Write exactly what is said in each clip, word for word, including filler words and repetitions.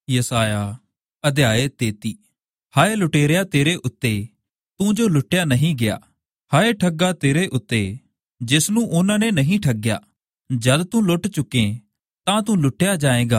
ਯਸਾਇਆ ਅਧਿਆਏ ਤੇਤੀ। ਹਾਏ ਲੁਟੇਰਿਆ ਤੇਰੇ ਉੱਤੇ, ਤੂੰ ਜੋ ਲੁੱਟਿਆ ਨਹੀਂ ਗਿਆ। ਹਾਏ ਠੱਗਾ ਤੇਰੇ ਉੱਤੇ, ਜਿਸ ਨੂੰ ਉਹਨਾਂ ਨੇ ਨਹੀਂ ਠੱਗਿਆ। ਜਦ ਤੂੰ ਲੁੱਟ ਚੁੱਕੇ ਤਾਂ ਤੂੰ ਲੁੱਟਿਆ ਜਾਏਗਾ,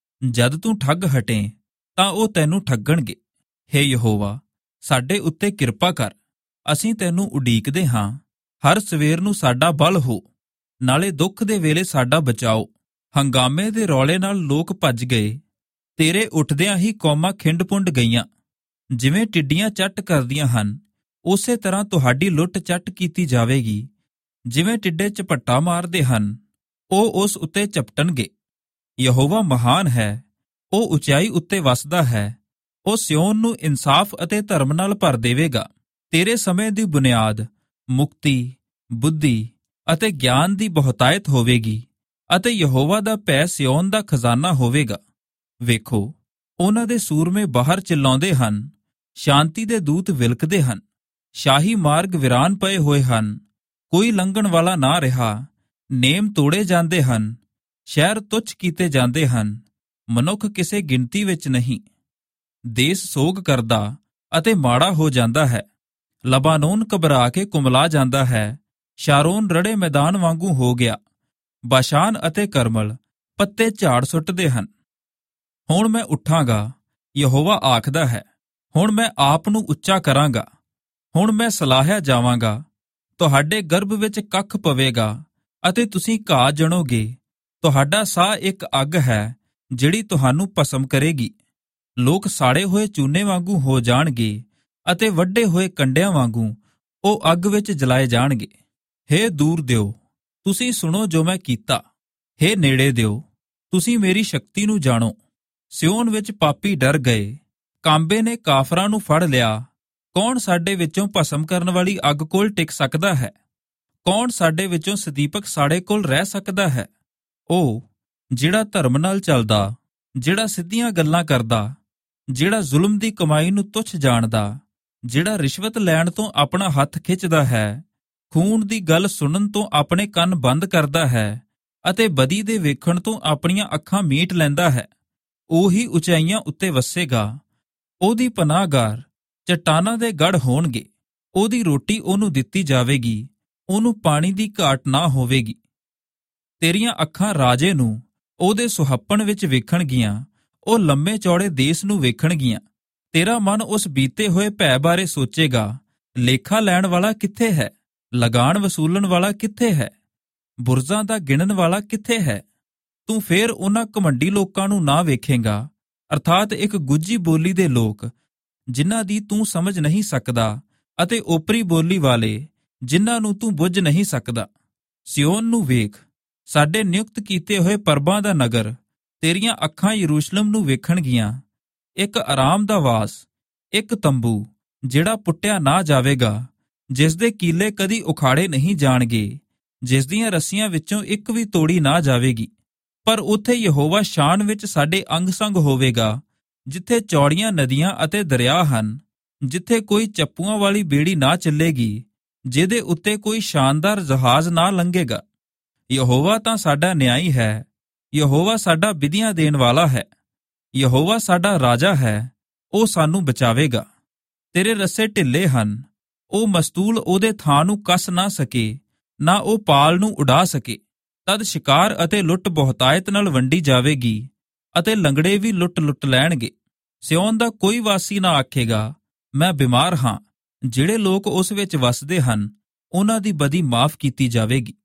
ਜਦ ਤੂੰ ਠੱਗ ਹਟੇ ਤਾਂ ਉਹ ਤੈਨੂੰ ਠੱਗਣਗੇ। ਹੇ ਯਹੋਵਾ, ਸਾਡੇ ਉੱਤੇ ਕਿਰਪਾ ਕਰ, ਅਸੀਂ ਤੈਨੂੰ ਉਡੀਕਦੇ ਹਾਂ। ਹਰ ਸਵੇਰ ਨੂੰ ਸਾਡਾ ਬਲ ਹੋ, ਨਾਲੇ ਦੁੱਖ ਦੇ ਵੇਲੇ ਸਾਡਾ ਬਚਾਓ। ਹੰਗਾਮੇ ਦੇ ਰੌਲੇ ਨਾਲ ਲੋਕ ਭੱਜ ਗਏ, ਤੇਰੇ ਉੱਠਦਿਆਂ ਹੀ ਕੌਮਾਂ ਖਿੰਡ-ਪੁੰਡ ਗਈਆਂ। ਜਿਵੇਂ ਟਿੱਡੀਆਂ ਚੱਟ ਕਰਦੀਆਂ ਹਨ, ਉਸੇ ਤਰ੍ਹਾਂ ਤੁਹਾਡੀ ਲੁੱਟ ਚੱਟ ਕੀਤੀ ਜਾਵੇਗੀ। ਜਿਵੇਂ ਟਿੱਡੇ ਝਪੱਟਾ ਮਾਰਦੇ ਹਨ, ਉਹ ਉਸ ਉੱਤੇ ਝਪਟਣਗੇ। ਯਹੋਵਾ ਮਹਾਨ ਹੈ, ਉਹ ਉਚਾਈ ਉੱਤੇ ਵਸਦਾ ਹੈ। ਉਹ ਸਿਯੋਨ ਨੂੰ ਇਨਸਾਫ ਅਤੇ ਧਰਮ ਨਾਲ ਭਰ ਦੇਵੇਗਾ। ਤੇਰੇ ਸਮੇਂ ਦੀ ਬੁਨਿਆਦ ਮੁਕਤੀ, ਬੁੱਧੀ ਅਤੇ ਗਿਆਨ ਦੀ ਬਹੁਤਾਇਤ ਹੋਵੇਗੀ, ਅਤੇ ਯਹੋਵਾ ਦਾ ਭੈ ਸਿਯੋਨ ਦਾ ਖਜ਼ਾਨਾ ਹੋਵੇਗਾ। ਵੇਖੋ, ਉਹਨਾਂ ਦੇ ਸੂਰਮੇ ਬਾਹਰ ਚਿਲਾਉਂਦੇ ਹਨ, ਸ਼ਾਂਤੀ ਦੇ ਦੂਤ ਵਿਲਕਦੇ ਹਨ। ਸ਼ਾਹੀ ਮਾਰਗ ਵਿਰਾਨ ਪਏ ਹੋਏ ਹਨ, ਕੋਈ ਲੰਘਣ ਵਾਲਾ ਨਾ ਰਿਹਾ। ਨੇਮ ਤੋੜੇ ਜਾਂਦੇ ਹਨ, ਸ਼ਹਿਰ ਤੁੱਛ ਕੀਤੇ ਜਾਂਦੇ ਹਨ, ਮਨੁੱਖ ਕਿਸੇ ਗਿਣਤੀ ਵਿੱਚ ਨਹੀਂ। ਦੇਸ ਸੋਗ ਕਰਦਾ ਅਤੇ ਮਾੜਾ ਹੋ ਜਾਂਦਾ ਹੈ। ਲਬਾਨੋਨ ਘਬਰਾ ਕੇ ਕੁਮਲਾ ਜਾਂਦਾ ਹੈ, ਸ਼ਾਰੋਨ ਰੜੇ ਮੈਦਾਨ ਵਾਂਗੂ ਹੋ ਗਿਆ। ਬਾਸ਼ਾਨ ਅਤੇ ਕਰਮਲ ਪੱਤੇ ਝਾੜ ਸੁੱਟਦੇ ਹਨ। ਹੁਣ ਮੈਂ ਉੱਠਾਂਗਾ, ਯਹੋਵਾ ਆਖਦਾ ਹੈ। ਹੁਣ ਮੈਂ ਆਪ ਨੂੰ ਉੱਚਾ ਕਰਾਂਗਾ। ਹੁਣ ਮੈਂ ਸਲਾਹਿਆ ਜਾਵਾਂਗਾ। ਤੁਹਾਡੇ ਗਰਭ ਵਿੱਚ ਕੱਖ ਪਵੇਗਾ ਅਤੇ ਤੁਸੀਂ ਘਾਹ ਜਣੋਗੇ। ਤੁਹਾਡਾ ਸਾਹ ਇੱਕ ਅੱਗ ਹੈ ਜਿਹੜੀ ਤੁਹਾਨੂੰ ਭਸਮ ਕਰੇਗੀ। ਲੋਕ ਸਾੜੇ ਹੋਏ ਚੂਨੇ ਵਾਂਗੂ ਹੋ ਜਾਣਗੇ ਅਤੇ ਵੱਢੇ ਹੋਏ ਕੰਡਿਆਂ ਵਾਂਗੂ ਉਹ ਅੱਗ ਵਿੱਚ ਜਲਾਏ ਜਾਣਗੇ। ਹੇ ਦੂਰ ਦਿਓ, ਤੁਸੀਂ ਸੁਣੋ ਜੋ ਮੈਂ ਕੀਤਾ। ਹੇ ਨੇੜੇ ਦਿਓ, ਤੁਸੀਂ ਮੇਰੀ ਸ਼ਕਤੀ ਨੂੰ ਜਾਣੋ। ਸਿਯੋਨ ਵਿੱਚ ਪਾਪੀ ਡਰ ਗਏ, ਕਾਂਬੇ ਨੇ ਕਾਫਰਾਂ ਨੂੰ ਫੜ ਲਿਆ। ਕੌਣ ਸਾਡੇ ਵਿੱਚੋਂ ਭਸਮ ਕਰਨ ਵਾਲੀ ਅੱਗ ਕੋਲ ਟਿਕ ਸਕਦਾ ਹੈ? ਕੌਣ ਸਾਡੇ ਵਿੱਚੋਂ ਸਦੀਪਕ ਸਾੜੇ ਕੋਲ ਰਹਿ ਸਕਦਾ ਹੈ? ਉਹ ਜਿਹੜਾ ਧਰਮ ਨਾਲ ਚੱਲਦਾ, ਜਿਹੜਾ ਸਿੱਧੀਆਂ ਗੱਲਾਂ ਕਰਦਾ, ਜਿਹੜਾ ਜ਼ੁਲਮ ਦੀ ਕਮਾਈ ਨੂੰ ਤੁੱਛ ਜਾਣਦਾ, ਜਿਹੜਾ ਰਿਸ਼ਵਤ ਲੈਣ ਤੋਂ ਆਪਣਾ ਹੱਥ ਖਿੱਚਦਾ ਹੈ, ਖੂਨ ਦੀ ਗੱਲ ਸੁਣਨ ਤੋਂ ਆਪਣੇ ਕੰਨ ਬੰਦ ਕਰਦਾ ਹੈ ਅਤੇ ਬਦੀ ਦੇ ਵੇਖਣ ਤੋਂ ਆਪਣੀਆਂ ਅੱਖਾਂ ਮੀਟ ਲੈਂਦਾ ਹੈ, ਉਹੀ ਉਚਾਈਆਂ ਉੱਤੇ ਵਸੇਗਾ। ਉਹਦੀ ਪਨਾਹਗਾਰ ਚੱਟਾਨਾਂ ਦੇ ਗੜ੍ਹ ਹੋਣਗੇ। ਉਹਦੀ ਰੋਟੀ ਉਹਨੂੰ ਦਿੱਤੀ ਜਾਵੇਗੀ, ਉਹਨੂੰ ਪਾਣੀ ਦੀ ਘਾਟ ਨਾ ਹੋਵੇਗੀ। ਤੇਰੀਆਂ ਅੱਖਾਂ ਰਾਜੇ ਨੂੰ ਉਹਦੇ ਸੁਹੱਪਣ ਵਿੱਚ ਵੇਖਣਗੀਆਂ, ਉਹ ਲੰਮੇ ਚੌੜੇ ਦੇਸ ਨੂੰ ਵੇਖਣਗੀਆਂ। ਤੇਰਾ ਮਨ ਉਸ ਬੀਤੇ ਹੋਏ ਭੈ ਬਾਰੇ ਸੋਚੇਗਾ। ਲੇਖਾ ਲੈਣ ਵਾਲਾ ਕਿੱਥੇ ਹੈ? ਲਗਾਨ ਵਸੂਲਣ ਵਾਲਾ ਕਿੱਥੇ ਹੈ? ਬੁਰਜ਼ਾਂ ਦਾ ਗਿਣਨ ਵਾਲਾ ਕਿੱਥੇ ਹੈ? ਤੂੰ ਫੇਰ ਉਹਨਾਂ ਘਮੰਡੀ ਲੋਕਾਂ ਨੂੰ ਨਾ ਵੇਖੇਂਗਾ, ਅਰਥਾਤ ਇੱਕ ਗੁੱਜੀ ਬੋਲੀ ਦੇ ਲੋਕ ਜਿਨ੍ਹਾਂ ਦੀ ਤੂੰ ਸਮਝ ਨਹੀਂ ਸਕਦਾ, ਅਤੇ ਓਪਰੀ ਬੋਲੀ ਵਾਲੇ ਜਿਨ੍ਹਾਂ ਨੂੰ ਤੂੰ ਬੁੱਝ ਨਹੀਂ ਸਕਦਾ। ਸਿਯੋਨ ਨੂੰ ਵੇਖ, ਸਾਡੇ ਨਿਯੁਕਤ ਕੀਤੇ ਹੋਏ ਪਰਬਾਂ ਦਾ ਨਗਰ। ਤੇਰੀਆਂ ਅੱਖਾਂ ਯਰੂਸ਼ਲਮ ਨੂੰ ਵੇਖਣਗੀਆਂ। ਇੱਕ ਆਰਾਮ ਦਾ ਵਾਸ, ਇੱਕ ਤੰਬੂ ਜਿਹੜਾ ਪੁੱਟਿਆ ਨਾ ਜਾਵੇਗਾ, ਜਿਸ ਦੇ ਕੀਲੇ ਕਦੀ ਉਖਾੜੇ ਨਹੀਂ ਜਾਣਗੇ, ਜਿਸ ਦੀਆਂ ਰੱਸੀਆਂ ਵਿੱਚੋਂ ਇੱਕ ਵੀ ਤੋੜੀ ਨਾ ਜਾਵੇਗੀ। ਪਰ ਉੱਥੇ ਯਹੋਵਾ ਸ਼ਾਨ ਵਿੱਚ ਸਾਡੇ ਅੰਗ ਸੰਗ ਹੋਵੇਗਾ, ਜਿੱਥੇ ਚੌੜੀਆਂ ਨਦੀਆਂ ਅਤੇ ਦਰਿਆ ਹਨ, ਜਿੱਥੇ ਕੋਈ ਚੱਪੂਆਂ ਵਾਲੀ ਬੇੜੀ ਨਾ ਚੱਲੇਗੀ, ਜਿਹਦੇ ਉੱਤੇ ਕੋਈ ਸ਼ਾਨਦਾਰ ਜਹਾਜ਼ ਨਾ ਲੰਘੇਗਾ। ਯਹੋਵਾ ਤਾਂ ਸਾਡਾ ਨਿਆਈ ਹੈ, ਯਹੋਵਾ ਸਾਡਾ ਵਿਧੀਆਂ ਦੇਣ ਵਾਲਾ ਹੈ। ਯਹੋਵਾ ਸਾਡਾ ਰਾਜਾ ਹੈ, ਉਹ ਸਾਨੂੰ ਬਚਾਵੇਗਾ। ਤੇਰੇ ਰੱਸੇ ਢਿੱਲੇ ਹਨ, ਉਹ ਮਸਤੂਲ ਉਹਦੇ ਥਾਂ ਨੂੰ ਕੱਸ ਨਾ ਸਕੇ, ਨਾ ਉਹ ਪਾਲ ਨੂੰ ਉਡਾ ਸਕੇ। ਤਦ ਸ਼ਿਕਾਰ ਅਤੇ ਲੁੱਟ ਬਹੁਤਾਇਤ ਨਾਲ ਵੰਡੀ ਜਾਵੇਗੀ, ਅਤੇ ਲੰਗੜੇ ਵੀ ਲੁੱਟ ਲੁੱਟ ਲੈਣਗੇ। ਸਿਯੋਨ ਦਾ ਕੋਈ ਵਾਸੀ ਨਾ ਆਖੇਗਾ, ਮੈਂ ਬਿਮਾਰ ਹਾਂ। ਜਿਹੜੇ ਲੋਕ ਉਸ ਵਿੱਚ ਵਸਦੇ ਹਨ, ਉਹਨਾਂ ਦੀ ਬਦੀ ਮਾਫ਼ ਕੀਤੀ ਜਾਵੇਗੀ।